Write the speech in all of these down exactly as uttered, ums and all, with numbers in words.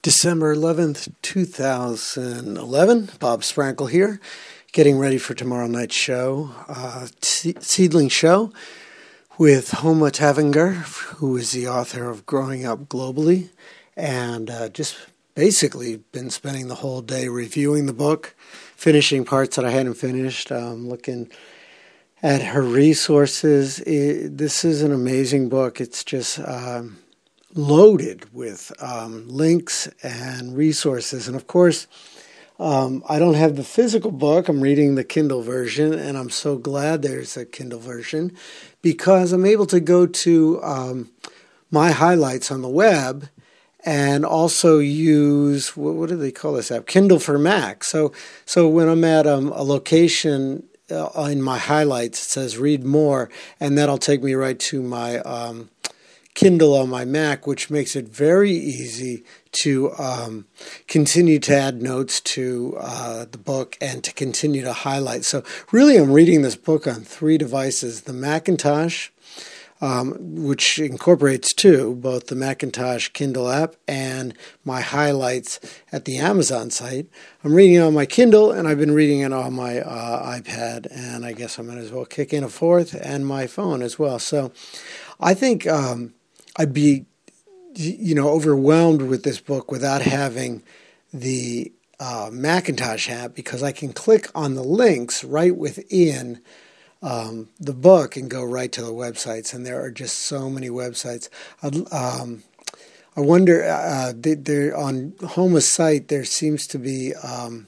December eleventh, two thousand eleven. Bob Sprankle here, getting ready for tomorrow night's show, uh, Seedling Show, with Homa Tavenger, who is the author of Growing Up Globally, and uh, just basically been spending the whole day reviewing the book, finishing parts that I hadn't finished, um, looking at her resources. It, this is an amazing book. It's just Um, loaded with um, links and resources. And of course, um, I don't have the physical book. I'm reading the Kindle version, and I'm so glad there's a Kindle version because I'm able to go to um, my highlights on the web and also use, what, what do they call this app? Kindle for Mac. So, so when I'm at um, a location uh, in my highlights, it says read more, and that'll take me right to my um, Kindle on my Mac, which makes it very easy to um, continue to add notes to uh, the book and to continue to highlight. So really, I'm reading this book on three devices: the Macintosh, um, which incorporates two, both the Macintosh Kindle app and my highlights at the Amazon site. I'm reading it on my Kindle, and I've been reading it on my uh, iPad, and I guess I might as well kick in a fourth, and my phone as well. So I think Um, I'd be, you know, overwhelmed with this book without having the uh, Macintosh app, because I can click on the links right within um, the book and go right to the websites. And there are just so many websites. Um, I wonder, uh, there on Homa's site, there seems to be, um,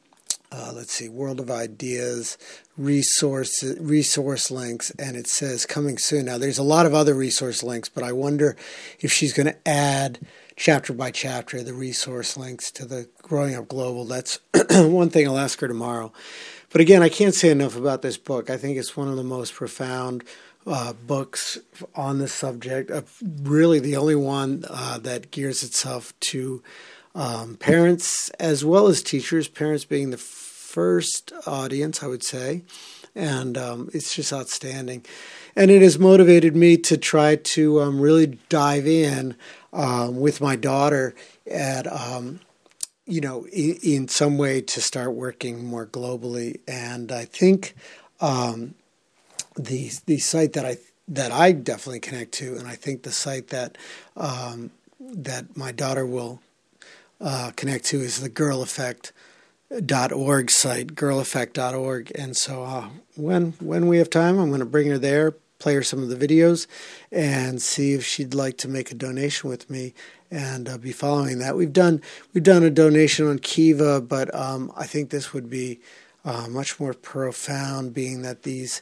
uh, let's see, World of Ideas, resource resource links, and it says coming soon. Now, there's a lot of other resource links, but I wonder if she's going to add chapter by chapter the resource links to the Growing Up Global. That's one thing I'll ask her tomorrow. But again, I can't say enough about this book. I think it's one of the most profound uh, books on the subject, uh, really the only one uh, that gears itself to um, parents as well as teachers, parents being the first audience, I would say, and um, it's just outstanding. And it has motivated me to try to um, really dive in um, with my daughter at, um, you know, in, in some way to start working more globally. And I think um, the the site that I that I definitely connect to, and I think the site that um, that my daughter will uh, connect to is the Girl Effect. Dot org site, girl effect dot org, and so uh, when when we have time, I'm going to bring her there, play her some of the videos, and see if she'd like to make a donation with me, and uh, be following that. We've done we've done a donation on Kiva, but um, I think this would be uh, much more profound, being that these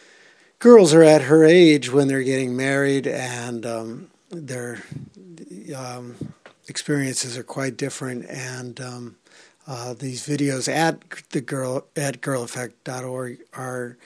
girls are at her age when they're getting married, and um, their um, experiences are quite different, and um, Uh, these videos at the girl at girl effect dot org are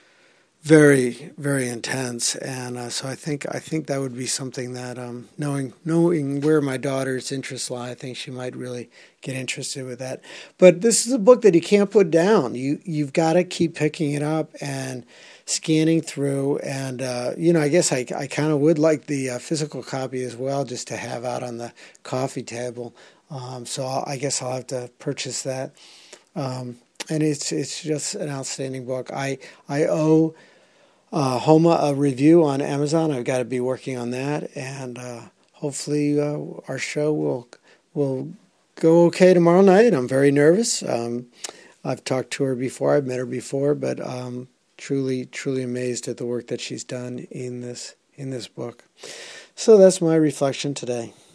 very, very intense, and uh, so I think I think that would be something that um, knowing knowing where my daughter's interests lie, I think she might really get interested with that. But this is a book that you can't put down. You you've got to keep picking it up and scanning through, and uh, you know, I guess I I kind of would like the uh, physical copy as well, just to have out on the coffee table. Um, so I'll, I guess I'll have to purchase that. Um, and it's it's just an outstanding book. I I owe uh, Homa a review on Amazon. I've got to be working on that, and uh, hopefully uh, our show will will go okay tomorrow night. I'm very nervous. Um, I've talked to her before. I've met her before, but um, truly truly amazed at the work that she's done in this in this book. So that's my reflection today.